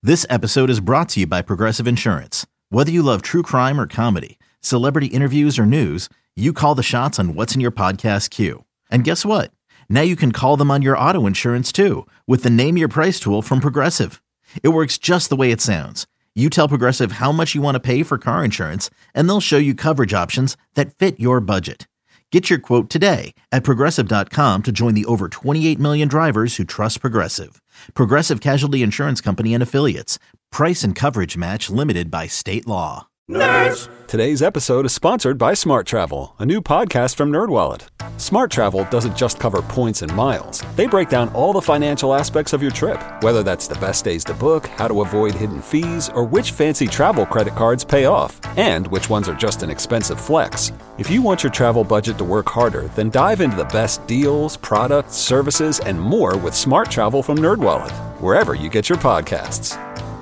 This episode is brought to you by Progressive Insurance. Whether you love true crime or comedy, celebrity interviews or news, you call the shots on what's in your podcast queue. And guess what? Now you can call them on your auto insurance too with the Name Your Price tool from Progressive. It works just the way it sounds. You tell Progressive how much you want to pay for car insurance, and they'll show you coverage options that fit your budget. Get your quote today at Progressive.com to join the over 28 million drivers who trust Progressive. Progressive Casualty Insurance Company and Affiliates. Price and coverage match limited by state law. Nerds! Today's episode is sponsored by Smart Travel, a new podcast from NerdWallet. Smart Travel doesn't just cover points and miles. They break down all the financial aspects of your trip, whether that's the best days to book, how to avoid hidden fees, or which fancy travel credit cards pay off, and which ones are just an expensive flex. If you want your travel budget to work harder, then dive into the best deals, products, services, and more with Smart Travel from NerdWallet, wherever you get your podcasts.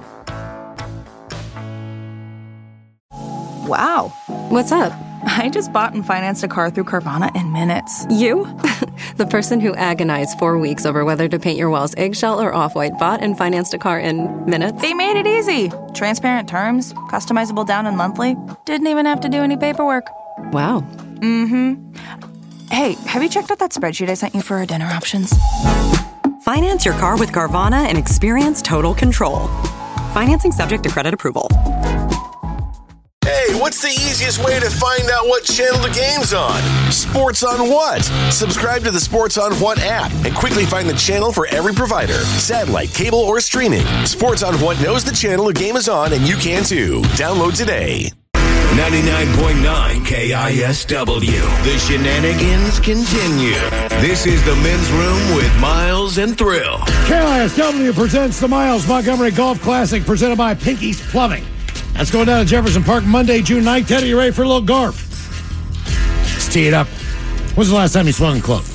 Wow. What's up? I just bought and financed a car through Carvana in minutes. You? The person who agonized 4 weeks over whether to paint your walls eggshell or off-white bought and financed a car in minutes? They made it easy. Transparent terms, customizable down and monthly. Didn't even have to do any paperwork. Wow. Mm-hmm. Hey, have you checked out that spreadsheet I sent you for our dinner options? Finance your car with Carvana and experience total control. Financing subject to credit approval. Hey, what's the easiest way to find out what channel the game's on? Sports on What? Subscribe to the Sports on What app and quickly find the channel for every provider. Satellite, cable, or streaming. Sports on What knows the channel the game is on, and you can too. Download today. 99.9 KISW. The shenanigans continue. This is the Men's Room with Miles and Thrill. KISW presents the Miles Montgomery Golf Classic presented by Pinky's Plumbing. That's going down at Jefferson Park Monday, June 9th. Teddy, you ready for a little golf? Let's tee it up. When's the last time you swung a club?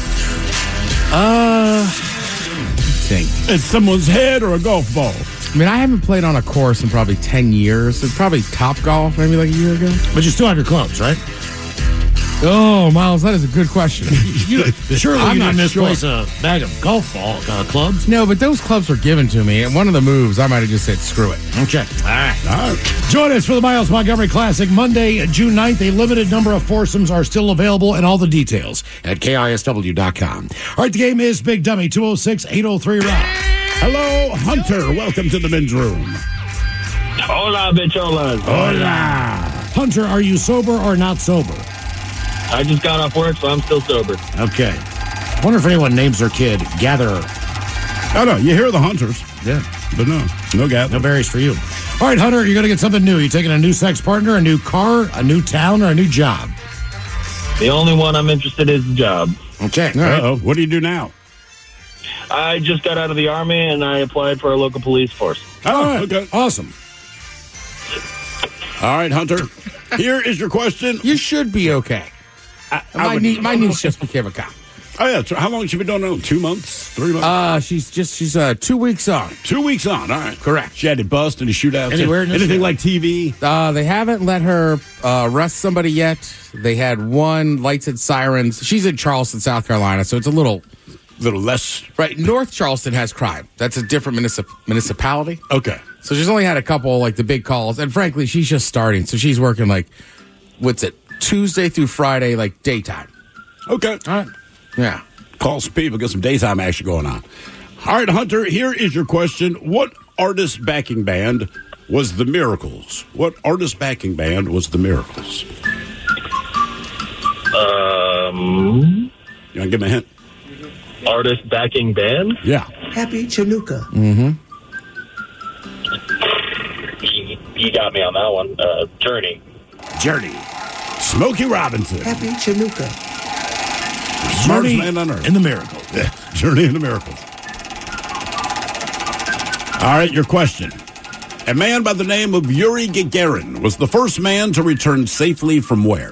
Think. It's someone's head or a golf ball? I mean, I haven't played on a course in probably 10 years. It's probably Top Golf, maybe like a year ago. But you still have your clubs, right? Oh, Miles, that is a good question. Surely I'm you not didn't misplace sure. a bag of golf ball clubs? No, but those clubs were given to me, and one of the moves, I might have just said, screw it. Okay. All right. Join us for the Miles Montgomery Classic Monday, June 9th. A limited number of foursomes are still available, and all the details at KISW.com. All right, the game is Big Dummy, 206-803-ROB. Hello, Hunter. Welcome to the Men's Room. Hola, bicholas. Hola. Hunter, are you sober or not sober? I just got off work, so I'm still sober. Okay. Wonder if anyone names their kid Gatherer. Oh, no, you hear the Hunters. Yeah, but no Gatherer. No berries for you. All right, Hunter, you're going to get something new. You taking a new sex partner, a new car, a new town, or a new job? The only one I'm interested in is the job. Okay. Uh-oh. What do you do now? I just got out of the Army, and I applied for a local police force. Oh, okay. Awesome. All right, Hunter. Here is your question. You should be okay. My niece just became a cop. Oh, yeah. So how long has she been doing it? 2 months? 3 months? She's 2 weeks on. 2 weeks on. All right. Correct. She had to bust any shootouts? Anything like TV? They haven't let her arrest somebody yet. They had one, lights and sirens. She's in Charleston, South Carolina, so it's a little less. Right. North Charleston has crime. That's a different municipality. Okay. So she's only had a couple, like, the big calls. And frankly, she's just starting. So she's working, like, Tuesday through Friday, like, daytime. Okay. All right. Yeah. Call some people, get some daytime action going on. All right, Hunter, here is your question. What artist backing band was The Miracles? What artist backing band was The Miracles? You want to give me a hint? Artist backing band? Yeah. Happy Chinooka. Mm-hmm. You got me on that one. Journey. Smokey Robinson. Happy Chinooka. Smartest man on earth. In the Miracle. Yeah. Journey in the Miracles. All right, your question. A man by the name of Yuri Gagarin was the first man to return safely from where?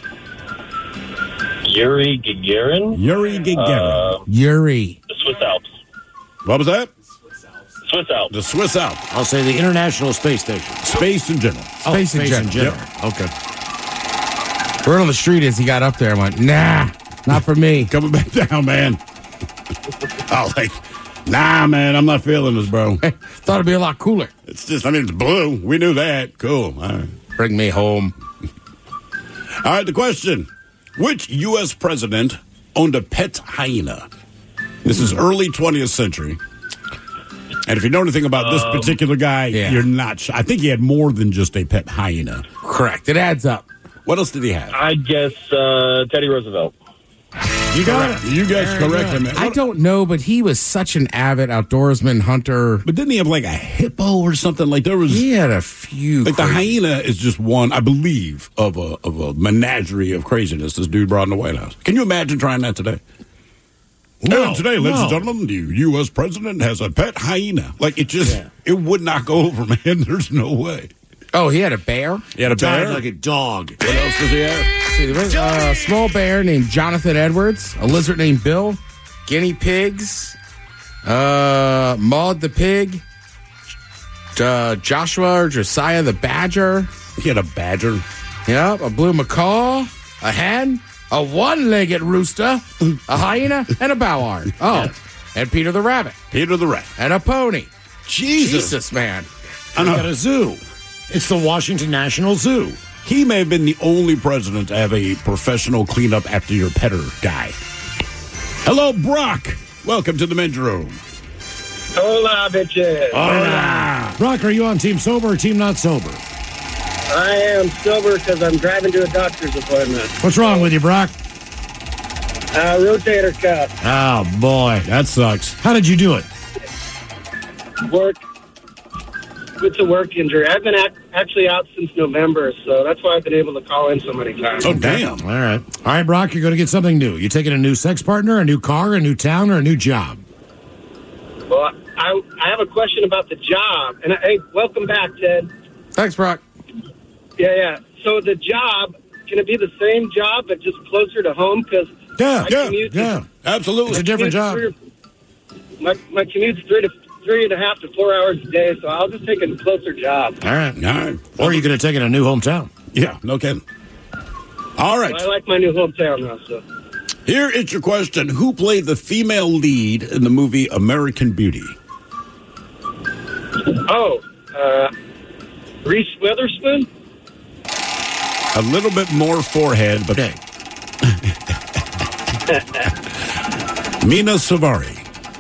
Yuri Gagarin? Yuri Gagarin. Yuri. The Swiss Alps. What was that? Swiss Alps. The Swiss Alps. I'll say the International Space Station. Space in general. Space in general. Yep. Okay. Word on the street is he got up there and went, nah, not for me. Coming back down, man. Nah, man, I'm not feeling this, bro. Thought it'd be a lot cooler. It's just, it's blue. We knew that. Cool. All right. Bring me home. All right, the question. Which U.S. president owned a pet hyena? This is early 20th century. And if you know anything about this particular guy, you're not sure. I think he had more than just a pet hyena. Correct. It adds up. What else did he have? I guess Teddy Roosevelt. You got it. You guys correct him. I don't know, but he was such an avid outdoorsman, hunter. But didn't he have like a hippo or something? Like there was. He had a few. Like the hyena is just one, I believe, of a menagerie of craziness this dude brought in the White House. Can you imagine trying that today? No, today, ladies and gentlemen, the U.S. president has a pet hyena. Like it just, it would not go over, man. There's no way. Oh, he had a bear? He had a bear? Died like a dog. What else does he have? See, there was a small bear named Jonathan Edwards, a lizard named Bill, guinea pigs, Maud the pig, Joshua or Josiah the badger. He had a badger. Yep, a blue macaw, a hen, a one-legged rooster, a hyena, and a bowhard. Oh, and Peter the rabbit. Peter the rabbit. And a pony. Jesus man. I got a zoo. It's the Washington National Zoo. He may have been the only president to have a professional cleanup after your petter guy. Hello, Brock. Welcome to the men's room. Hola, bitches. Hola. Brock, are you on team sober or team not sober? I am sober because I'm driving to a doctor's appointment. What's wrong with you, Brock? Rotator cuff. Oh, boy. That sucks. How did you do it? Work. It's a work injury. I've been actually out since November, so that's why I've been able to call in so many times. Oh, damn. All right, Brock, you're going to get something new. You taking a new sex partner, a new car, a new town, or a new job? Well, I have a question about the job. And hey, welcome back, Ted. Thanks, Brock. Yeah. So the job, can it be the same job but just closer to home? Because Yeah, absolutely. It's a different job. My commute's 3.5 to 4 hours a day, so I'll just take a closer job. All right. Or are you going to take it in a new hometown? Yeah, no kidding. All right. Well, I like my new hometown now, so. Here is your question. Who played the female lead in the movie American Beauty? Reese Witherspoon? A little bit more forehead, but hey. Mina Savari.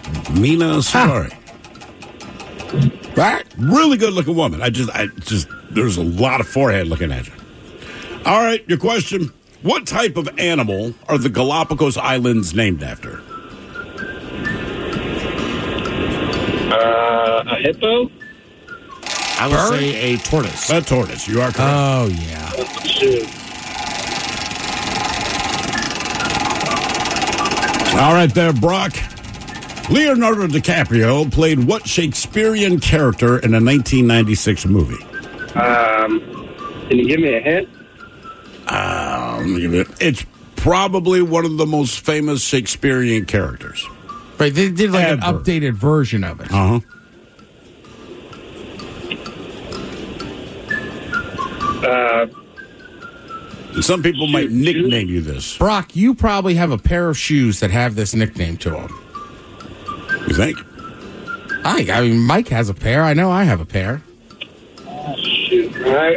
Right? Really good looking woman. I just there's a lot of forehead looking at you. All right, your question. What type of animal are the Galapagos Islands named after? A hippo? I would say a tortoise. A tortoise. You are correct. Oh, yeah. Shoot. All right there, Brock. Leonardo DiCaprio played what Shakespearean character in a 1996 movie? Can you give me a hint? It's probably one of the most famous Shakespearean characters. Right, they did like an updated version of it. Uh-huh. Some people might nickname you this. Brock, you probably have a pair of shoes that have this nickname to them. You think? I mean, Mike has a pair. I know I have a pair. Oh, shoot. All right.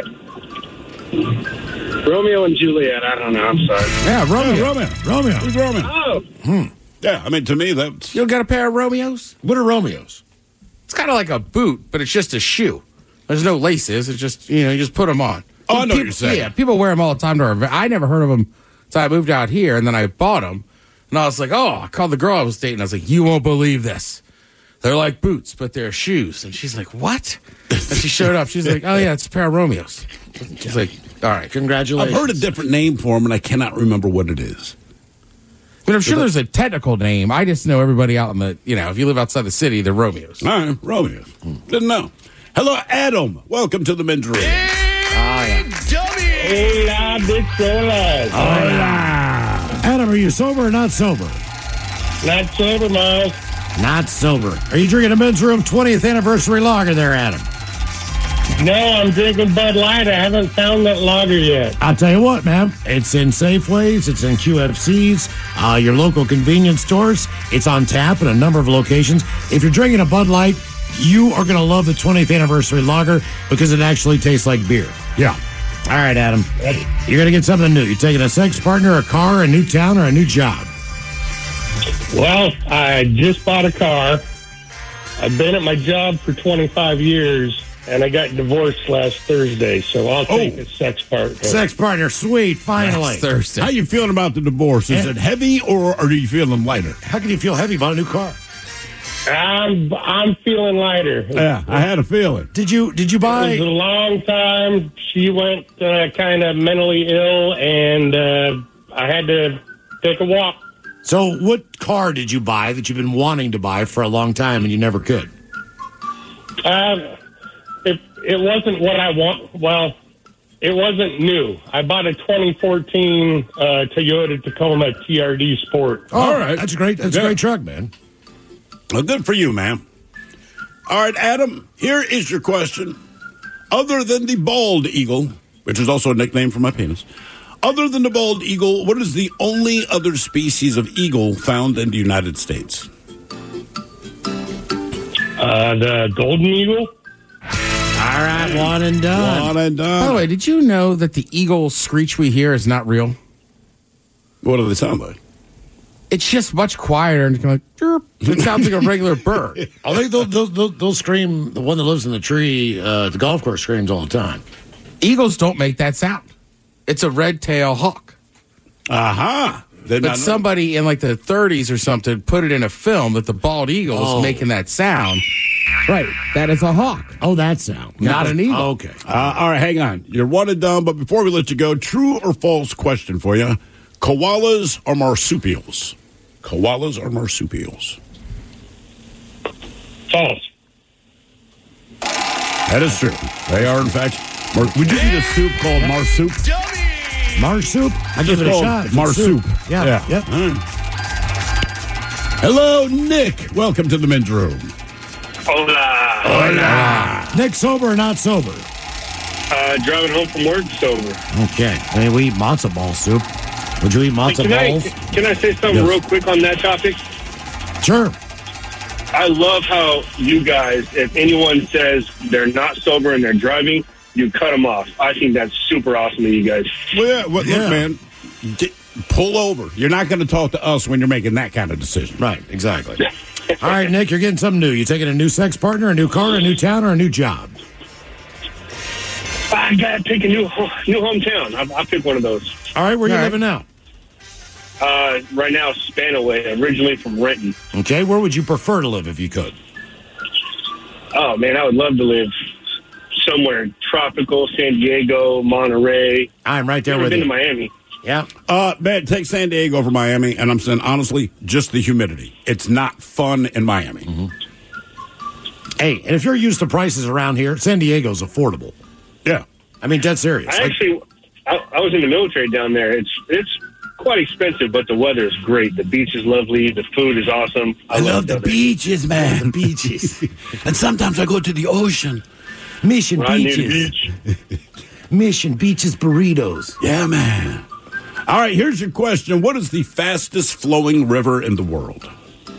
Romeo and Juliet. I don't know. I'm sorry. Yeah, Romeo. Who's Romeo? Oh. Yeah, I mean, to me, that's... You got a pair of Romeos? What are Romeos? It's kind of like a boot, but it's just a shoe. There's no laces. It's just, you just put them on. Oh, I know what you're saying. Yeah, people wear them all the time. I never heard of them until I moved out here, and then I bought them. And I was like, I called the girl I was dating. I was like, you won't believe this. They're like boots, but they're shoes. And she's like, what? And she showed up. She's like, oh, yeah, it's a pair of Romeos. She's like, all right, congratulations. I've heard a different name for them, and I cannot remember what it is. But I'm sure there's a technical name. I just know everybody out in the, if you live outside the city, they're Romeos. All right, Romeos. Didn't know. Hello, Adam. Welcome to the men's room. Hola, big fellas. Hola. Adam, are you sober or not sober? Not sober, Miles. Not sober. Are you drinking a men's room 20th anniversary lager there, Adam? No, I'm drinking Bud Light. I haven't found that lager yet. I'll tell you what, man. It's in Safeways. It's in QFCs, your local convenience stores. It's on tap in a number of locations. If you're drinking a Bud Light, you are going to love the 20th anniversary lager because it actually tastes like beer. Yeah. All right, Adam. You're going to get something new. You're taking a sex partner, a car, a new town, or a new job? Well, I just bought a car. I've been at my job for 25 years, and I got divorced last Thursday, so I'll take a sex partner. Sex partner, sweet, finally. Last Thursday. How you feeling about the divorce? Is it heavy, or are you feeling lighter? How can you feel heavy about a new car? I'm feeling lighter. Yeah, I had a feeling. Did you buy? It was a long time. She went kind of mentally ill, and I had to take a walk. So what car did you buy that you've been wanting to buy for a long time and you never could? It wasn't what I want. Well, it wasn't new. I bought a 2014 Toyota Tacoma TRD Sport. Oh, all right. That's great. That's a great truck, man. Well, good for you, man. All right, Adam, here is your question. Other than the bald eagle, which is also a nickname for my penis, other than the bald eagle, what is the only other species of eagle found in the United States? The golden eagle. All right, one and done. One and done. By the way, did you know that the eagle screech we hear is not real? What do they sound like? It's just much quieter and like, chirp. It sounds like a regular bird. I think they'll scream. The one that lives in the tree, the golf course, screams all the time. Eagles don't make that sound. It's a red-tailed hawk. Aha. But somebody in like the 30s or something put it in a film that the bald eagle is making that sound. Right. That is a hawk. Oh, that sound. Not an eagle. Oh, okay. All right, hang on. You're one and done, but before we let you go, true or false question for you. Koalas or marsupials? Koalas or marsupials? False. That is true. They are, in fact. Would you eat a soup called marsup? Marsup? I give it a shot. Marsup. Yeah. Yep. Right. Hello, Nick. Welcome to the men's room. Hola. Hola. Nick, sober or not sober? Driving home from work, sober. Okay. I mean, we eat matzo ball soup. Would you eat matzo balls? Can I say something real quick on that topic? Sure. I love how you guys, if anyone says they're not sober and they're driving, you cut them off. I think that's super awesome of you guys. Well, look, man, pull over. You're not going to talk to us when you're making that kind of decision. Right, exactly. All right, Nick, you're getting something new. You taking a new sex partner, a new car, a new town, or a new job? I got to pick a new hometown. I'll pick one of those. All right, where are you living now? Right now, Spanaway, originally from Renton. Okay, where would you prefer to live if you could? Oh, man, I would love to live somewhere tropical, San Diego, Monterey. I'm right there with you. Never been to Miami. Yeah. Man, take San Diego over Miami, and I'm saying, honestly, just the humidity. It's not fun in Miami. Mm-hmm. Hey, and if you're used to prices around here, San Diego's affordable. Yeah. I mean, dead serious. I was in the military down there. It's quite expensive, but the weather is great. The beach is lovely. The food is awesome. I love the beaches, man. The beaches. And sometimes I go to the ocean. Mission Beaches. Mission Beaches burritos. Yeah, man. All right, here's your question. What is the fastest flowing river in the world?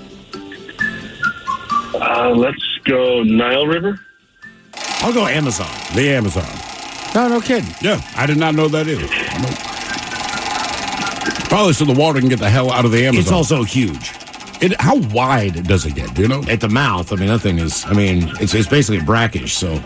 Let's go Nile River. I'll go Amazon. The Amazon. No kidding. Yeah, I did not know that either. Probably so the water can get the hell out of the Amazon. It's also huge. How wide does it get? Do you know? At the mouth. I mean, that thing is. I mean, it's basically brackish. So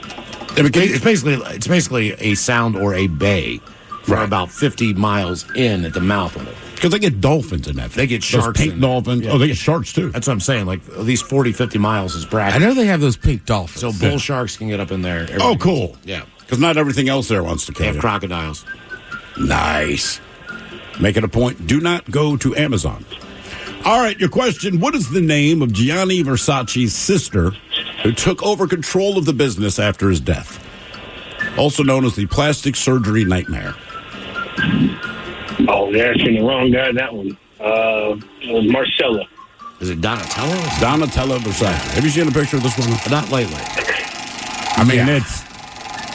it's basically a sound or a bay for about 50 miles in at the mouth of it. Because they get dolphins in that. They get sharks. Those pink dolphins. Yeah. Oh, they get sharks too. That's what I'm saying. Like at least 40, 50 miles is brackish. I know they have those pink dolphins. So bull sharks can get up in there. Oh, cool. Yeah. Because not everything else there wants to kill They have crocodiles. Nice. Make it a point. Do not go to Amazon. All right, your question. What is the name of Gianni Versace's sister who took over control of the business after his death? Also known as the plastic surgery nightmare. Oh, you're asking the wrong guy, that one. It was Marcella. Is it Donatella? Donatella Versace. Have you seen a picture of this woman? Not lately. I mean,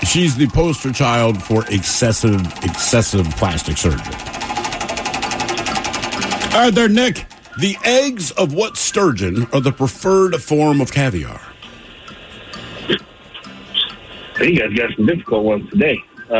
She's the poster child for excessive plastic surgery. All right, there, Nick. The eggs of what sturgeon are the preferred form of caviar? You guys got some difficult ones today.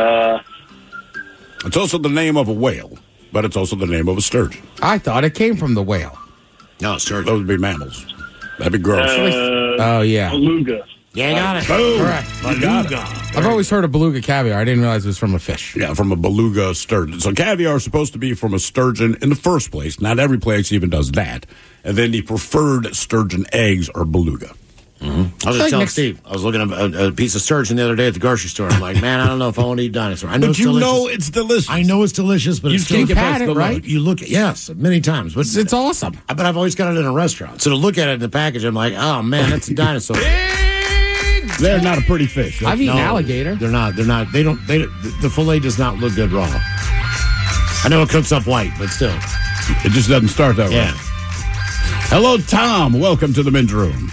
It's also the name of a whale, but it's also the name of a sturgeon. I thought it came from the whale. No, sturgeon. Those would be mammals. That'd be gross. Oh, yeah. Beluga. Yeah, I got it. Boom. Correct. Beluga. I've always heard of beluga caviar. I didn't realize it was from a fish. Yeah, from a beluga sturgeon. So caviar is supposed to be from a sturgeon in the first place. Not every place even does that. And then the preferred sturgeon eggs are beluga. I was just telling Steve, I was looking at a piece of sturgeon the other day at the grocery store. I'm like, man, I don't know if I want to eat dinosaur. I know But it's you delicious. know it's delicious. I know it's delicious, but You it's still can't get past past the it, load. right? You look at, yes, many times. But It's awesome. But I've always got it in a restaurant. So to look at it in the package, I'm like, oh, man, that's a dinosaur. They're not a pretty fish. I've eaten alligator. They're not. The fillet does not look good raw. I know it cooks up white, but still. It just doesn't start that way. Yeah. Hello, Tom. Welcome to the men's room.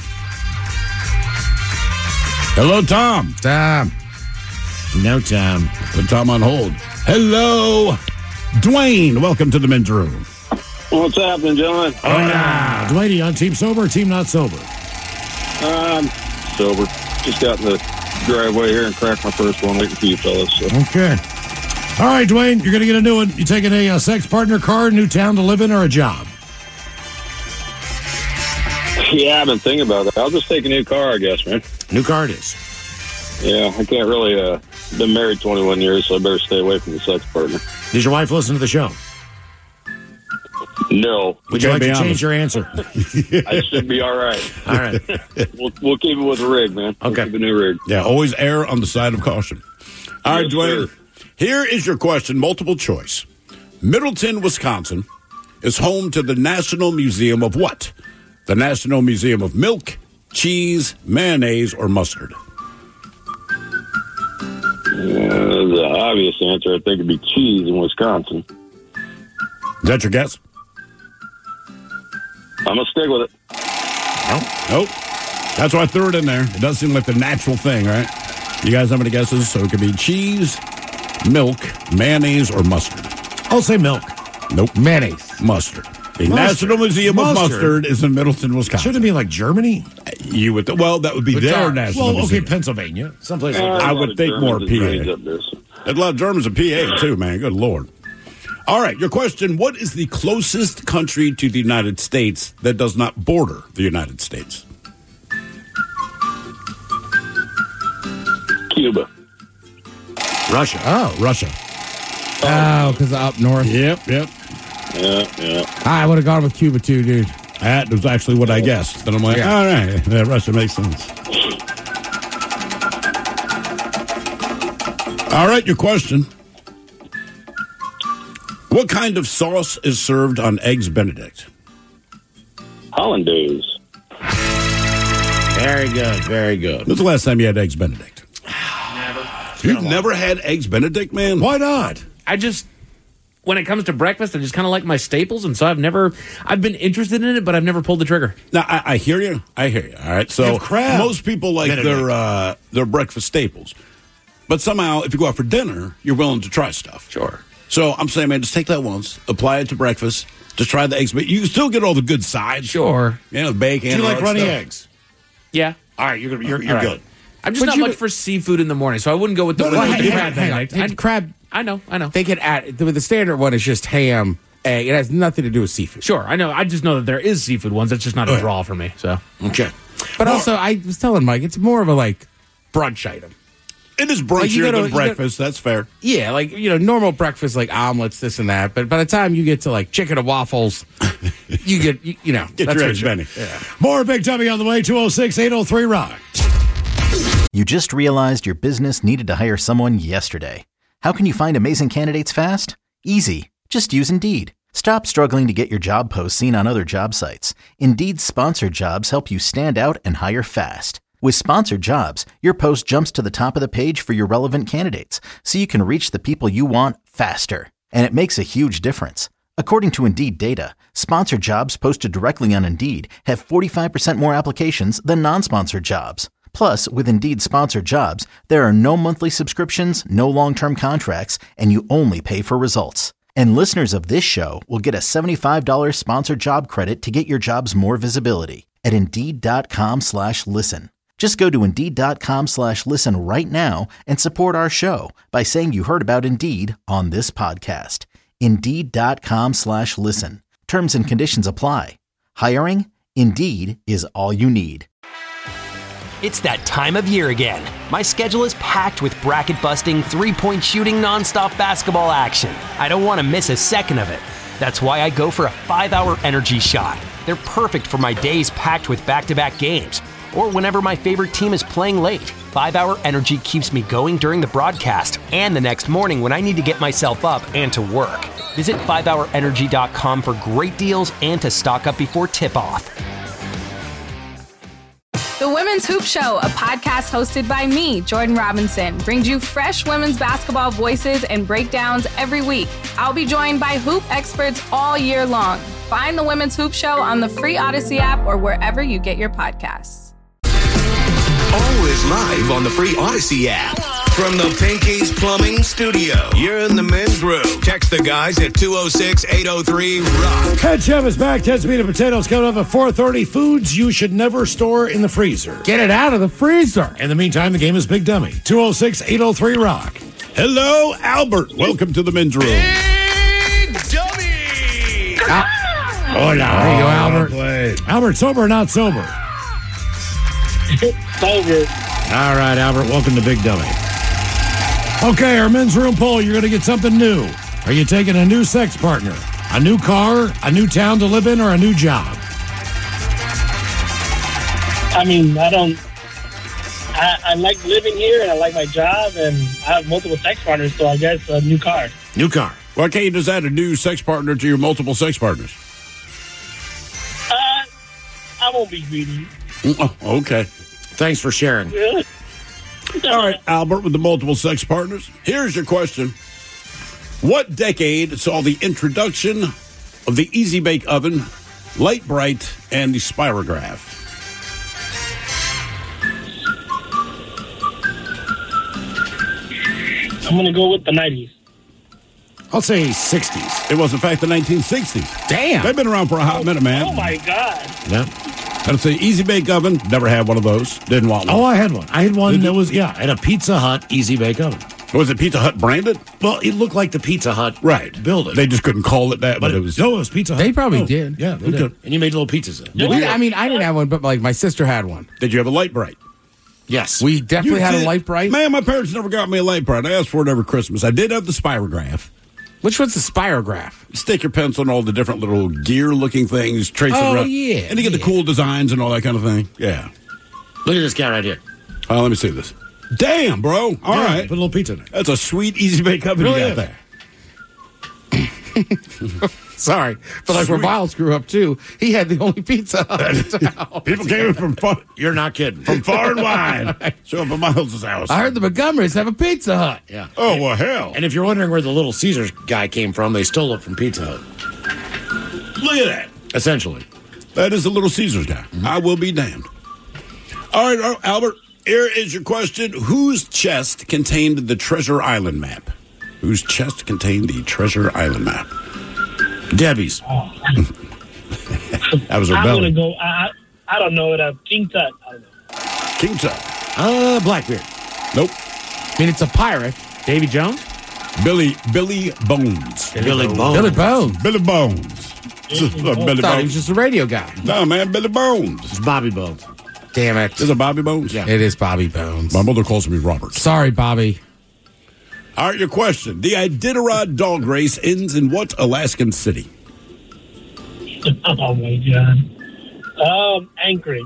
Hello, Tom. Tom. No, Tom. Put Tom on hold. Hello, Dwayne. Welcome to the men's room. What's happening, gentlemen? Dwayne, you on team sober or team not sober? Sober. Just got in the driveway here and cracked my first one waiting for you fellas. So. Okay. All right, Dwayne, you're going to get a new one. You taking a sex partner card, new town to live in, or a job? Yeah, I've been thinking about that. I'll just take a new car, I guess, man. New car it is. Yeah, I can't really, been married 21 years, so I better stay away from the sex partner. Does your wife listen to the show? No. Would you like to change your answer? I should be all right. All right. We'll keep it with the rig, man. Okay. We'll keep a new rig. Yeah, always err on the side of caution. All right, Yes, Dwayne. sir. Here is your question, multiple choice. Middleton, Wisconsin is home to the National Museum of what? The National Museum of Milk, Cheese, Mayonnaise, or Mustard? The obvious answer, I think, would be cheese in Wisconsin. Is that your guess? I'm going to stick with it. Nope. That's why I threw it in there. It does seem like the natural thing, right? You guys have any guesses? So it could be cheese, milk, mayonnaise, or mustard. I'll say milk. Nope. Mayonnaise. Mustard. The National Museum of Mustard is in Middleton, Wisconsin. Shouldn't it be like Germany? You would well, that would be their national Well, okay, museum. Pennsylvania. Someplace like Yeah, that. I a lot would of think Germans more and PA. Chinese up there, so. There's a lot of Germans in PA, too, man. Good Lord. All right, your question. What is the closest country to the United States that does not border the United States? Cuba. Russia. Oh. Russia. Oh, because up north. Yep. Yeah. I would have gone with Cuba, too, dude. That was actually what I guessed. Then I'm like, Yeah. all right, yeah, Russia makes sense. All right, your question. What kind of sauce is served on Eggs Benedict? Hollandaise. Very good. Very good. When's the last time you had Eggs Benedict? Never. You've never had Eggs Benedict, man? Why not? I just, when it comes to breakfast, I just kind of like my staples, and so I've been interested in it, but I've never pulled the trigger. Now, I hear you. I hear you. All right. So crab. most people like their breakfast staples. But somehow, if you go out for dinner, you're willing to try stuff. Sure. So I'm saying, man, just take that once, apply it to breakfast, just try the eggs. But you can still get all the good sides. Sure. You know, bacon. Do you all like that runny stuff. eggs? Yeah. All right, you're All right. good. I'm just But not you much would- for seafood in the morning, so I wouldn't go with the, Well, with the hey, crab. hang on. thing. Hey, crab. I know. They could add the standard one is just ham, egg. It has nothing to do with seafood. Sure, I know. I just know that there is seafood ones. That's just not a draw for me. So Okay. But also, I was telling Mike, it's more of a like brunch item. It is Like, you brunchier go to- than breakfast. That's fair. Yeah, like normal breakfast, like omelets, this and that. But by the time you get to like chicken and waffles, you get Get that's your for eggs, sure. Benny. More Big Tummy on the way, 206-803-ROCK. You just realized your business needed to hire someone yesterday. How can you find amazing candidates fast? Easy. Just use Indeed. Stop struggling to get your job posts seen on other job sites. Indeed's sponsored jobs help you stand out and hire fast. With sponsored jobs, your post jumps to the top of the page for your relevant candidates, so you can reach the people you want faster. And it makes a huge difference. According to Indeed data, sponsored jobs posted directly on Indeed have 45% more applications than non-sponsored jobs. Plus, with Indeed sponsored jobs, there are no monthly subscriptions, no long-term contracts, and you only pay for results. And listeners of this show will get a $75 sponsored job credit to get your jobs more visibility at Indeed.com/listen. Just go to Indeed.com/listen right now and support our show by saying you heard about Indeed on this podcast. Indeed.com/listen. Terms and conditions apply. Hiring? Indeed is all you need. It's that time of year again. My schedule is packed with bracket-busting, three-point shooting, nonstop basketball action. I don't want to miss a second of it. That's why I go for a 5-hour energy shot. They're perfect for my days packed with back-to-back games, or whenever my favorite team is playing late. 5-hour energy keeps me going during the broadcast and the next morning when I need to get myself up and to work. Visit 5hourenergy.com for great deals and to stock up before tip-off. The Women's Hoop Show, a podcast hosted by me, Jordan Robinson, brings you fresh women's basketball voices and breakdowns every week. I'll be joined by hoop experts all year long. Find the Women's Hoop Show on the free Odyssey app or wherever you get your podcasts. Always live on the free Odyssey app. From the Pinky's Plumbing Studio, you're in the men's room. Text the guys at 206-803-ROCK. Ted Chev is back. Ted's Meat and Potatoes coming up at 4:30. Foods you should never store in the freezer. Get it out of the freezer. In the meantime, the game is Big Dummy. 206-803-ROCK. Hello, Albert. Welcome to the men's room. Big Dummy! Hola. There you go, Albert. Albert, sober or not sober? Sober. All right, Albert, welcome to Big Dummy. Okay, our men's room poll, you're going to get something new. Are you taking a new sex partner, a new car, a new town to live in, or a new job? I mean, I like living here, and I like my job, and I have multiple sex partners, so I guess a new car. New car. Why can't you just add a new sex partner to your multiple sex partners? I won't be greedy. Oh, okay. Thanks for sharing. All right, Albert, with the multiple sex partners, here's your question. What decade saw the introduction of the Easy Bake Oven, Light Bright, and the Spirograph? I'm going to go with the 90s. I'll say 60s. It was, in fact, the 1960s. Damn. They've been around for a hot minute, man. Oh, my God. Yeah. I'd say Easy Bake Oven. Never had one of those. Didn't want one. Oh, I had one. I had one that was, at a Pizza Hut Easy Bake Oven. Was it Pizza Hut branded? Well, it looked like the Pizza Hut building. They just couldn't call it that, but it was. No, it was Pizza Hut. They probably did. Yeah, they did. And you made little pizzas. I mean, I didn't have one, but like my sister had one. Did you have a Light Bright? Yes. We definitely had a Light Bright. Man, my parents never got me a Light Bright. I asked for it every Christmas. I did have the Spirograph. Which one's the Spirograph? Stick your pencil on all the different little gear-looking things, trace it around. Oh, yeah. And you get the cool designs and all that kind of thing. Yeah. Look at this guy right here. Let me see this. Damn, bro. All right. Put a little pizza in there. That's a sweet Easy Bake Oven you got there. Sorry. But like where Miles grew up, too, he had the only Pizza Hut in town. People came in from far. You're not kidding. From far and wide. Show up at Miles' house. I heard the Montgomerys have a Pizza Hut. Yeah. Oh, well, hell. And if you're wondering where the Little Caesars guy came from, they stole it from Pizza Hut. Look at that. Essentially. That is the Little Caesars guy. Mm-hmm. I will be damned. All right, Albert, here is your question. Whose chest contained the Treasure Island map? Whose chest contained the Treasure Island map? Debbie's. That was her I'm belly. going to go, I don't know, King Tut. I don't know. King Tut. Blackbeard. Nope. I mean, it's a pirate. Davy Jones? Billy Bones. Billy Bones. Billy Bones. Billy Bones. I thought he was just a radio guy. No, man, Billy Bones. It's Bobby Bones. Damn it. Is it Bobby Bones? Yeah. It is Bobby Bones. My mother calls me Robert. Sorry, Bobby. All right, your question. The Iditarod dog race ends in what Alaskan city? Oh, my God. Anchorage.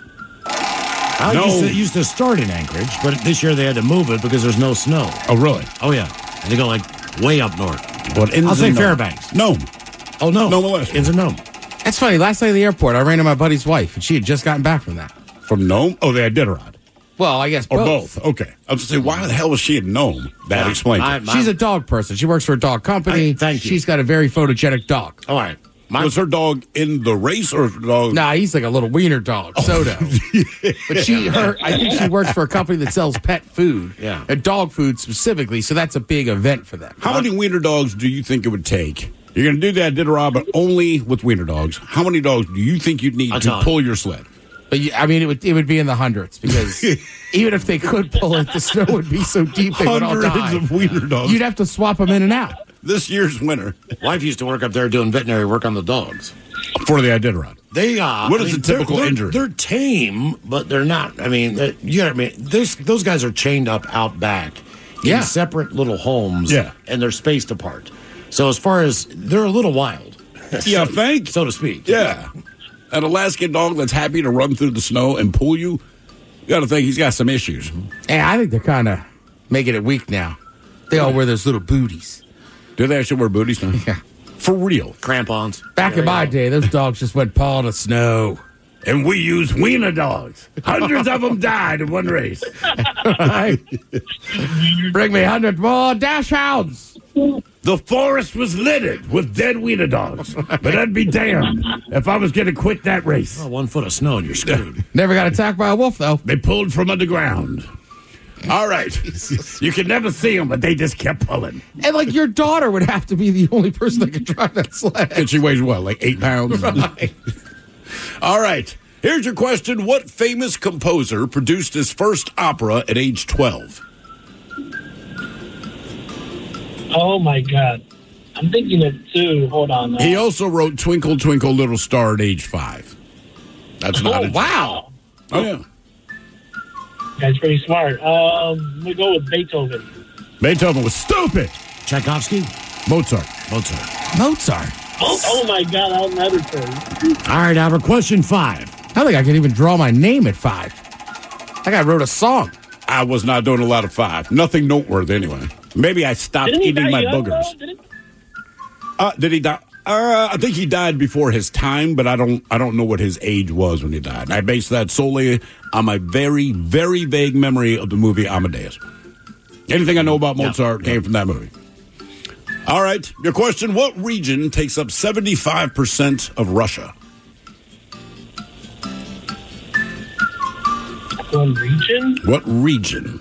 It used to start in Anchorage, but this year they had to move it because there's no snow. Oh, really? Oh, yeah. And they go like way up north. Well, I'll say Fairbanks. Nome. Oh, no. Nome, Alaska. Ends in Nome. That's funny. Last night at the airport, I ran into my buddy's wife, and she had just gotten back from that. From Nome? Oh, the Iditarod. Well, I guess Or both. Okay. I was going to say, why the hell was she at Nome? That explains it. She's a dog person. She works for a dog company. Thank you. She's got a very photogenic dog. All right. Was her dog in the race or her dog? Nah, he's like a little wiener dog, Soto. But I think she works for a company that sells pet food. Yeah. And dog food specifically, so that's a big event for them. How many wiener dogs do you think it would take? You're going to do that Iditarod, but only with wiener dogs. How many dogs do you think you'd need to pull your sled? But I mean, it would be in the hundreds because even if they could pull it, the snow would be so deep they would all die. Hundreds of wiener dogs. You'd have to swap them in and out. This year's winner. Wife used to work up there doing veterinary work on the dogs. For the Iditarod. They what is a typical injury? They're tame, but they're not. I mean, those guys are chained up out back in separate little homes, and they're spaced apart. So as far as they're a little wild, so to speak. Yeah, an Alaskan dog that's happy to run through the snow and pull you. You got to think he's got some issues. And I think they're kind of making it weak now. They all wear those little booties. Do they actually wear booties now? Yeah. For real. Crampons. Back in my day, those dogs just went pawing the snow. And we used wiener dogs. Hundreds of them died in one race. Bring me 100 more dash hounds. The forest was littered with dead wiener dogs. But I'd be damned if I was going to quit that race. Oh, 1 foot of snow and you're screwed. Never got attacked by a wolf, though. They pulled from underground. All right. You could never see them, but they just kept pulling. And, like, your daughter would have to be the only person that could drive that sled. And she weighs, what, like 8 pounds? Right. All right. Here's your question. What famous composer produced his first opera at age 12? Oh, my God. I'm thinking of 2. Hold on. He also wrote Twinkle, Twinkle, Little Star at age 5. That's not a wow. Oh, yeah. That's pretty smart. I'm going to go with Beethoven. Beethoven was stupid. Tchaikovsky? Mozart. Oh, my God. I'll never tell you. All right, Albert. Question 5. I don't think I can even draw my name at 5. That guy wrote a song. I was not doing a lot of 5. Nothing noteworthy, anyway. Maybe I stopped eating my boogers. Did he die? I think he died before his time, but I don't know what his age was when he died. I base that solely on my very, very vague memory of the movie Amadeus. Anything I know about Mozart came from that movie. All right, your question, what region takes up 75% of Russia? One region? What region?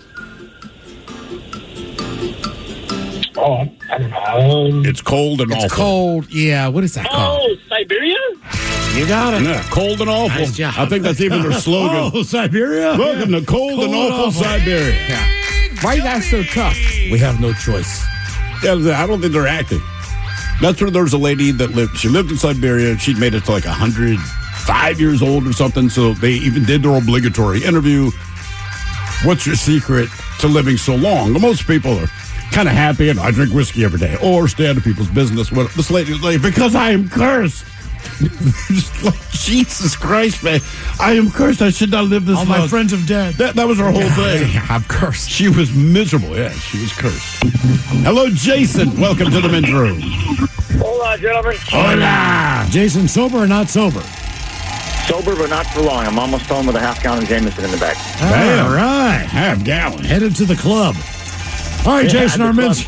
Oh, I don't know. It's cold and awful. It's cold. Yeah, what is that called? Oh, Siberia? You got it. Yeah, cold and awful. Nice job. I think that's even their slogan. Oh, Siberia? Welcome to cold and awful Siberia. Yeah. Why is that so tough? We have no choice. Yeah, I don't think they're acting. That's where there's a lady that lived. She lived in Siberia. She'd made it to like 105 years old or something. So they even did their obligatory interview. What's your secret to living so long? Well, most people are kind of happy and I drink whiskey every day or stay out of people's business. What this lady's like, because I am cursed. Just like, Jesus Christ, man. I am cursed. I should not live this long. All my friends have died. That was her whole thing. Yeah, I'm cursed. She was miserable. Yeah, she was cursed. Hello, Jason. Welcome to the men's room. Hola, gentlemen. Hola. Jason, sober or not sober? Sober, but not for long. I'm almost home with a half-gallon Jameson in the back. All right. Half-gallon. Headed to the club. All right, Jason, our men's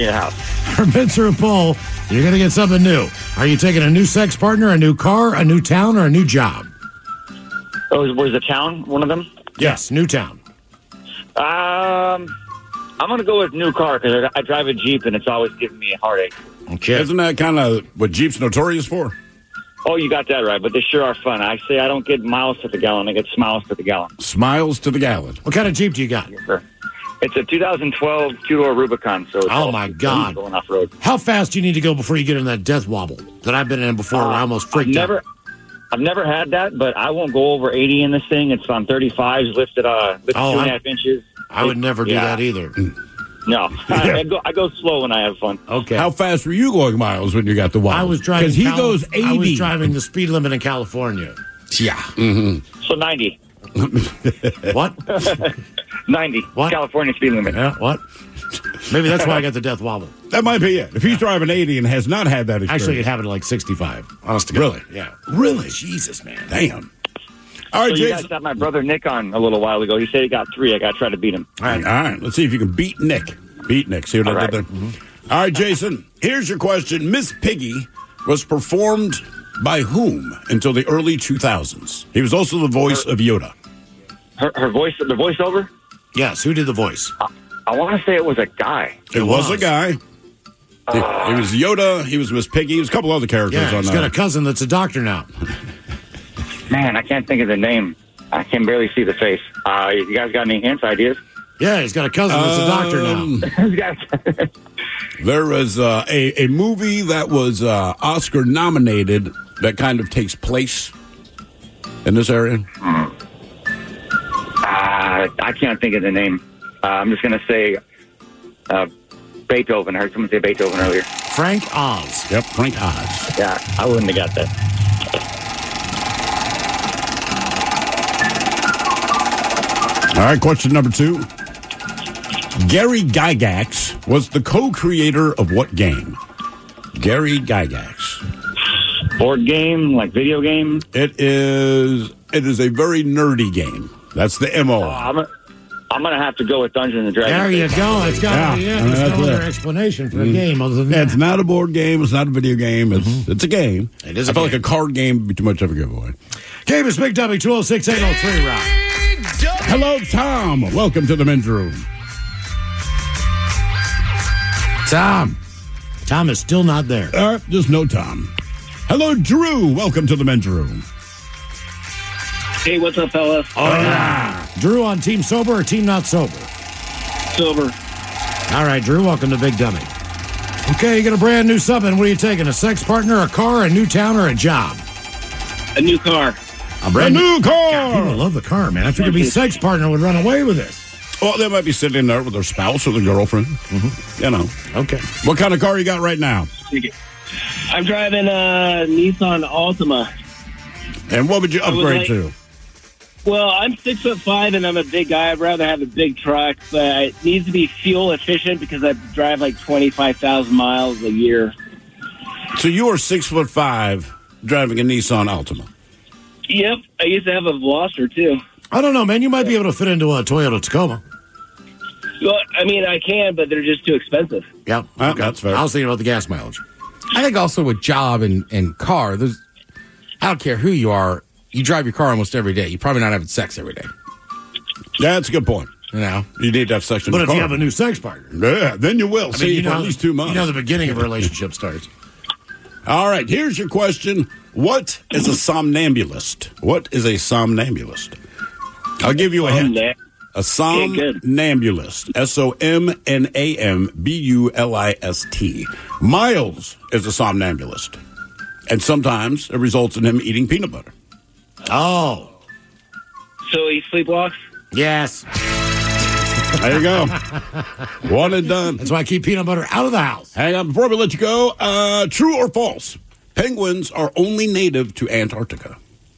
are a poll. You're going to get something new. Are you taking a new sex partner, a new car, a new town, or a new job? Oh, was the town one of them? Yes, new town. I'm going to go with new car because I drive a Jeep and it's always giving me a heartache. Okay. Isn't that kind of what Jeep's notorious for? Oh, you got that right, but they sure are fun. I say I don't get miles to the gallon. I get smiles to the gallon. Smiles to the gallon. What kind of Jeep do you got? Yes, sir. It's a 2012 two-door Rubicon. So oh, my God. Going off-road. How fast do you need to go before you get in that death wobble that I've been in before where I almost freaked out? I've never had that, but I won't go over 80 in this thing. It's on 35s, lifted 2.5 inches. I would never do that either. No. I go slow when I have fun. Okay. How fast were you going miles when you got the wobble? I was driving. Because he goes 80. I was driving the speed limit in California. Yeah. Mm-hmm. So 90. What? 90. What? California speed limit. Yeah, what? Maybe that's why I got the death wobble. That might be it. If he's driving 80 and has not had that experience. Actually, it happened at like 65. Honest to God. Really? Yeah. Really? Jesus, man. Damn. All right, so Jason. You guys had my brother Nick on a little while ago. He said he got 3. I got to try to beat him. All right. Let's see if you can beat Nick. See what I did there? Mm-hmm. All right, Jason. Here's your question. Miss Piggy was performed by whom until the early 2000s? He was also the voice of Yoda. Her voice, the voiceover? Yes, who did the voice? I want to say it was a guy. It was a guy. He was Yoda. He was Miss Piggy. He was a couple other characters Yeah, on he's that. got a cousin that's a doctor now. Man, I can't think of the name. I can barely see the face. You guys got any hints, ideas? Yeah, he's got a cousin that's a doctor now. There was a movie that was Oscar nominated that kind of takes place in this area. I can't think of the name. I'm just going to say Beethoven. I heard someone say Beethoven earlier. Frank Oz. Yep, Frank Oz. Yeah, I wouldn't have got that. All right, question number 2. Gary Gygax was the co-creator of what game? Gary Gygax. Board game, like video game? It is a very nerdy game. That's the MO. I'm going to have to go with Dungeons and Dragons. There you go. It's got there's no other explanation for a game other than that. It's not a board game. It's not a video game. It's a game. It is I a feel game. like a card game would be too much of a giveaway. Game is Big W 206-803, Rob. Hello, Tom. Welcome to the men's room. Tom is still not there. Just no Tom. Hello, Drew. Welcome to the men's room. Hey, what's up, fellas? Oh, yeah. Drew on Team Sober or Team Not Sober? Sober. All right, Drew, welcome to Big Dummy. Okay, you get a brand new something. What are you taking? A sex partner, a car, a new town, or a job? A new car. A brand new car. God, people love the car, man. I figured my sex partner would run away with this. Well, they might be sitting there with their spouse or their girlfriend. You know. Okay. What kind of car you got right now? I'm driving a Nissan Altima. And what would you upgrade to? Well, I'm 6'5" and I'm a big guy. I'd rather have a big truck, but it needs to be fuel efficient because I drive like 25,000 miles a year. So you are 6'5", driving a Nissan Altima. Yep, I used to have a Veloster too. I don't know, man. You might be able to fit into a Toyota Tacoma. Well, I mean, I can, but they're just too expensive. Yep, that's fair. I was thinking about the gas mileage. I think also with job and car, I don't care who you are, you drive your car almost every day. You're probably not having sex every day. Yeah, that's a good point. You know? You need to have sex in But the if car. you have a new sex partner. Yeah, then you will. I mean, See, you know, for at least 2 months. You know the beginning of a relationship starts. All right, here's your question. What is a somnambulist? What is a somnambulist? I'll give you a hint. A somnambulist. SOMNAMBULIST. Miles is a somnambulist. And sometimes it results in him eating peanut butter. Oh. So he sleepwalks? Yes. There you go. One and done. That's why I keep peanut butter out of the house. Hang on, before we let you go, true or false? Penguins are only native to Antarctica.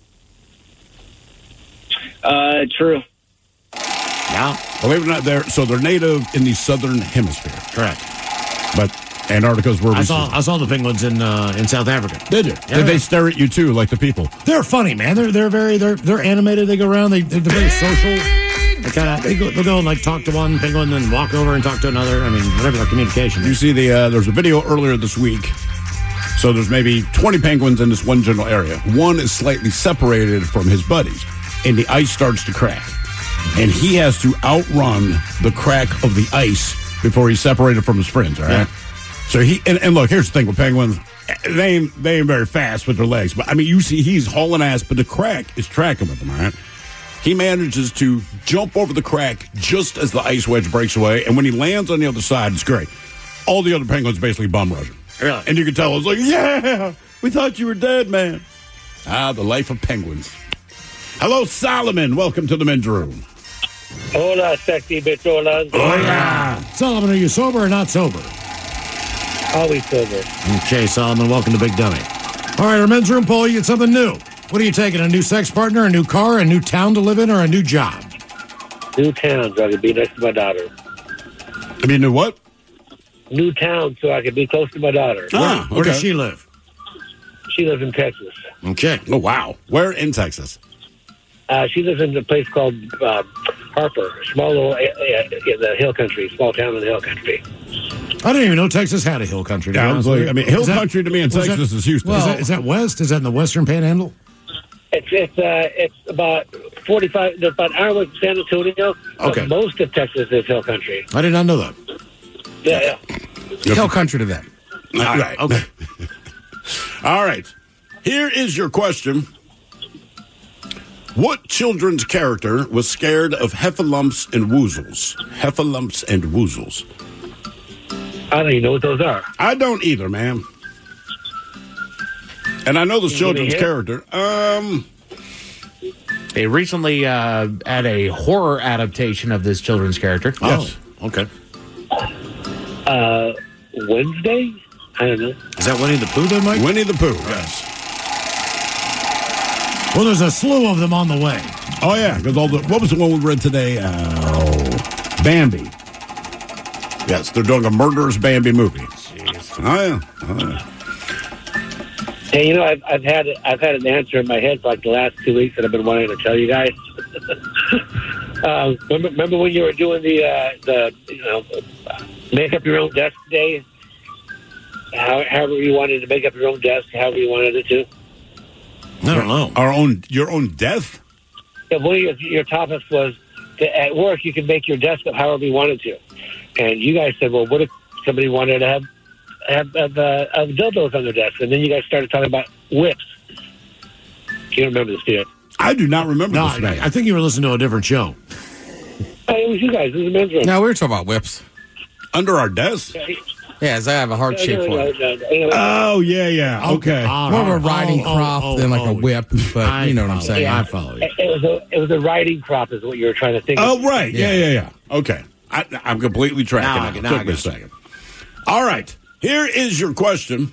True. Yeah. Believe it or not, they're native in the southern hemisphere. Correct. But Antarctica's where we I saw the penguins in South Africa. Did you? Yeah. Did they stare at you too, like the people? They're funny, man. They're animated. They go around. They're very social. They'll go and like talk to one penguin, then walk over and talk to another. I mean, whatever their communication is. You see there's a video earlier this week. So there's maybe 20 penguins in this one general area. One is slightly separated from his buddies, and the ice starts to crack. And he has to outrun the crack of the ice before he's separated from his friends, all right? Yeah. So and look, here's the thing with penguins. They ain't very fast with their legs. But, I mean, you see he's hauling ass, but the crack is tracking with him, all right? He manages to jump over the crack just as the ice wedge breaks away. And when he lands on the other side, it's great. All the other penguins basically bum rush him. Really? And you can tell it's like, yeah, we thought you were dead, man. The life of penguins. Hello, Solomon. Welcome to the men's room. Hola, sexy bitch. Hola. Oh, yeah. Solomon, are you sober or not sober? Always sober. Okay, Solomon, welcome to Big Dummy. All right, our men's room poll, you get something new. What are you taking, a new sex partner, a new car, a new town to live in, or a new job? New town so I can be next to my daughter. I mean, new what? New town so I can be close to my daughter. Where does she live? She lives in Texas. Okay. Oh, wow. Where in Texas? She lives in a place called Harper, small little in the hill country, small town in the hill country. I didn't even know Texas had a hill country. Hill country to me in Texas is Houston. Is that west? Is that in the Western Panhandle? It's about 45, about an hour away from San Antonio. Okay. Most of Texas is hill country. I did not know that. Yeah. Hill country to them. All right. Okay. All right. Here is your question. What children's character was scared of heffalumps and woozles? Heffalumps and woozles. I don't even know what those are. I don't either, man. And I know this children's character. They recently had a horror adaptation of this children's character. Yes. Okay. Wednesday? I don't know. Is that Winnie the Pooh then, Mike? Winnie the Pooh, yes. Well, there's a slew of them on the way. Oh, yeah, because what was the one we read today? Bambi. Yes, they're doing a murderous Bambi movie. Jeez. Oh, yeah. Hey, I've had an answer in my head for like the last 2 weeks that I've been wanting to tell you guys. Remember when you were doing the make up your own desk day? However you wanted to make up your own desk, however you wanted it to. I don't know. Your own desk? Yeah, one of your topics was that at work you can make your desk up however you wanted to, and you guys said, well, what if somebody wanted to have dildos on their desk? And then you guys started talking about whips. You remember this, Steve? I do not remember this. I think you were listening to a different show. It was you guys. It was the men's room. No, we were talking about whips. Under our desk? Yes, I have a hard shape for it. Oh, yeah. Okay. More of a riding crop than like a whip, but you know what I'm saying. I follow you. It was a riding crop is what you were trying to think of. Oh, right. Yeah. Okay. I'm completely tracking it. Took me a second. All right. Here is your question.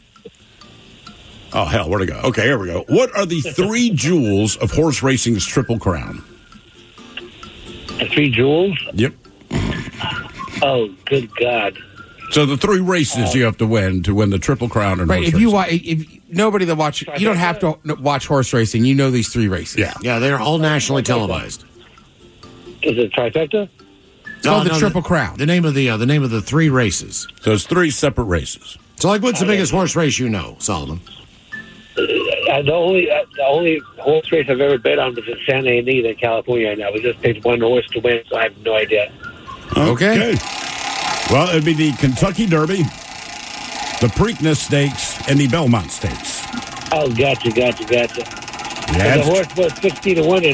Oh, hell, where'd it go? Okay, here we go. What are the 3 jewels of horse racing's Triple Crown? The 3 jewels? Yep. Oh, good God. So the 3 races you have to win the Triple Crown. Right. If nobody that watch, you don't have to watch horse racing. You know these 3 races. Yeah. They're all nationally televised. Is it trifecta? It's called the Triple Crown. The name of the 3 races. So it's 3 separate races. So, like, what's the biggest horse race you know, Solomon? The only horse race I've ever bet on was in Santa Anita in California, and I was just picked one horse to win, so I have no idea. Okay. Well, it'd be the Kentucky Derby, the Preakness Stakes, and the Belmont Stakes. Oh, gotcha. Yeah, the horse was 60 to 1 in.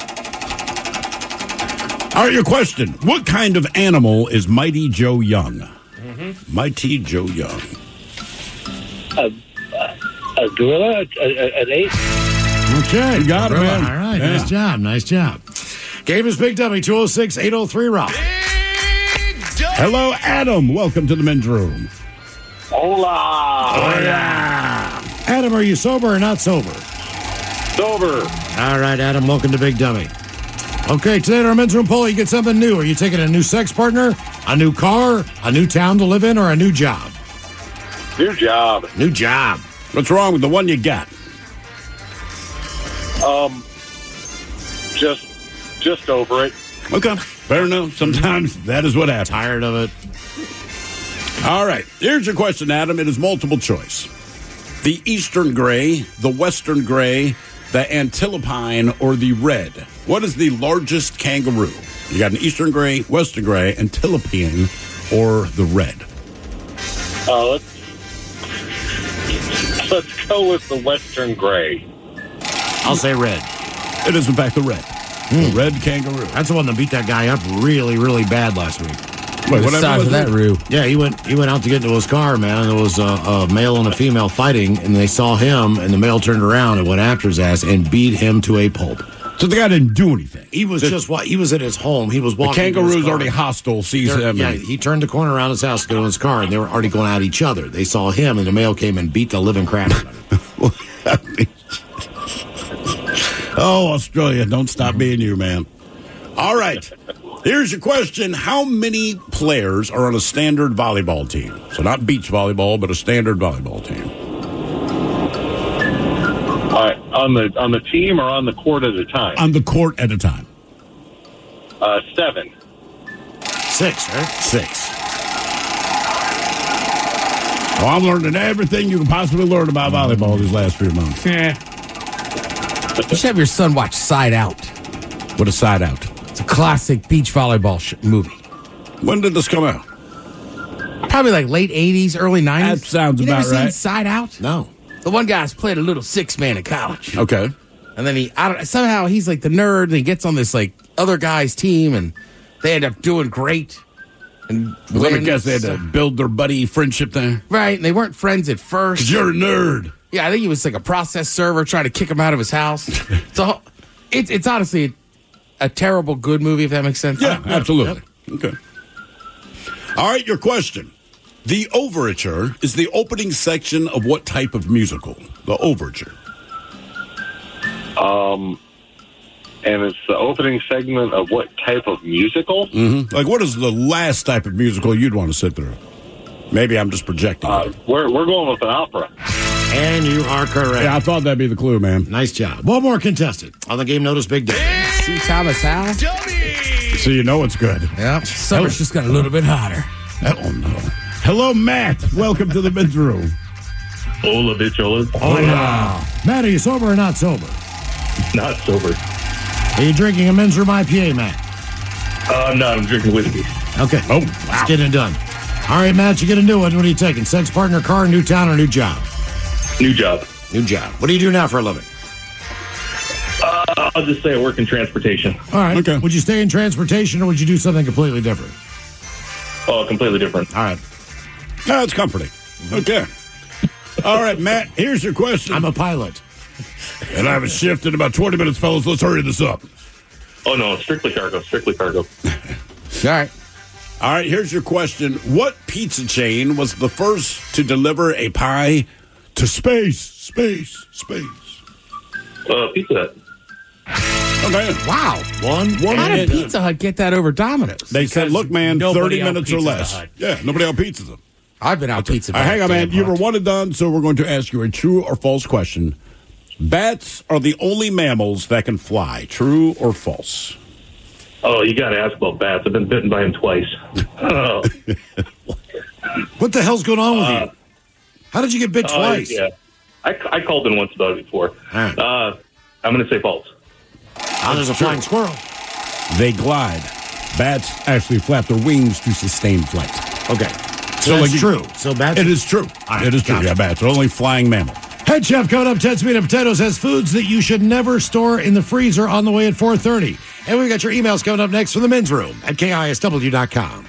All right, your question. What kind of animal is Mighty Joe Young? Mighty Joe Young. A gorilla? An ape? Okay. You got it, man. All right. Yeah. Nice job. Game is Big Dummy, 206-803-ROCK. Hello, Adam. Welcome to the men's room. Hola. Adam, are you sober or not sober? Sober. All right, Adam, welcome to Big Dummy. Okay, today at our men's room poll, you get something new. Are you taking a new sex partner, a new car, a new town to live in, or a new job? New job. New job. What's wrong with the one you got? Just over it. Okay, fair enough. Sometimes that is what happens. Tired of it. All right, here's your question, Adam. It is multiple choice. The Eastern Gray, the Western Gray, the Antilopine, or the Red? What is the largest kangaroo? You got an Eastern Gray, Western Gray, Antilopine, or the Red? Let's go with the Western Gray. I'll say Red. It is, in fact, the Red. The Red kangaroo. That's the one that beat that guy up really, really bad last week. Wait, what size of that roo? Yeah, he went out to get into his car, man. And there was a male and a female fighting, and they saw him, and the male turned around and went after his ass and beat him to a pulp. So the guy didn't do anything. He was he was at his home. He was walking. The kangaroo's already hostile, sees him. Yeah, he turned the corner around his house to go in his car, and they were already going at each other. They saw him, and the male came and beat the living crap out of him. Oh, Australia, don't stop being you, man. All right. Here's your question. How many players are on a standard volleyball team? So not beach volleyball, but a standard volleyball team. On the team or on the court at a time? On the court at a time. 7. 6, right? 6. Well, I'm learning everything you can possibly learn about volleyball these last few months. Yeah. You should have your son watch Side Out. What is Side Out? It's a classic beach volleyball movie. When did this come out? Probably like late 80s, early 90s. That sounds you about never seen right. Side Out? No. The one guy's played a little six-man in college. Okay. And then somehow he's like the nerd, and he gets on this like other guy's team, and they end up doing great. And let me guess, they had to build their buddy friendship there? Right, and they weren't friends at first. 'Cause you're a nerd. Yeah, I think he was like a process server trying to kick him out of his house. So it's honestly a terrible good movie, if that makes sense. Yeah, absolutely. Okay. All right, your question. The overture is the opening section of what type of musical? The overture. And it's the opening segment of what type of musical? Mm-hmm. Like, what is the last type of musical you'd want to sit through? Maybe I'm just projecting. We're going with an opera. And you are correct. Yeah, I thought that'd be the clue, man. Nice job. One more contestant. On the Game Notice Big Day. See Thomas Howell? So you know it's good. Yep. Summer's just got a little bit hotter. Oh, no. Hello, Matt. Welcome to the men's room. Hola, bitcholas. Hola. Matt, are you sober or not sober? Not sober. Are you drinking a men's room IPA, Matt? No, I'm drinking whiskey. Okay. Oh, wow. Let's get it done. All right, Matt, you get a new one. What are you taking? Sex partner, car, new town, or new job? New job. New job. What do you do now for a living? I'll just say I work in transportation. All right. Okay. Would you stay in transportation, or would you do something completely different? Oh, completely different. All right. Oh, it's comforting. Okay. All right, Matt, here's your question. I'm a pilot. And I have a shift in about 20 minutes, fellas. Let's hurry this up. Oh, no, strictly cargo. Strictly cargo. All right. All right, here's your question. What pizza chain was the first to deliver a pie to space? Space. Pizza Hut. Okay. Wow. One How did minute. Pizza Hut get that over Domino's? They said, look, man, 30 minutes or less. Hut. Yeah, nobody out pizzas them. I've been out pizza. All right, hang on, man. You were one and done, so we're going to ask you a true or false question. Bats are the only mammals that can fly. True or false? Oh, you got to ask about bats. I've been bitten by him twice. Oh. What the hell's going on with you? How did you get bit twice? Yeah. I called in once about it before. Right. I'm going to say false. Oh, there's a flying squirrel. They glide. Bats actually flap their wings to sustain flight. Okay. So that's like true. So bats. It is true. All right, It is true. got it. Yeah, bats are only flying mammal. Head Chef coming up, Ted's Meat and Potatoes has foods that you should never store in the freezer on the way at 4:30. And we got your emails coming up next from the men's room at KISW.com.